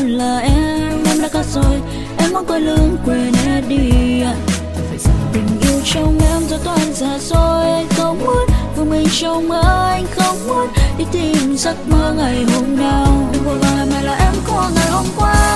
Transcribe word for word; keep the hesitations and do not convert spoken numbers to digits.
là em, em đã cắt rồi. Em muốn quay lưng quên hết đi. Phải rằng tình yêu trong em giờ toàn giả dối. Không muốn vương mình trong mơ, anh không muốn đi tìm giấc mơ ngày hôm nào. Đừng vội vàng làm lại là em của ngày hôm qua.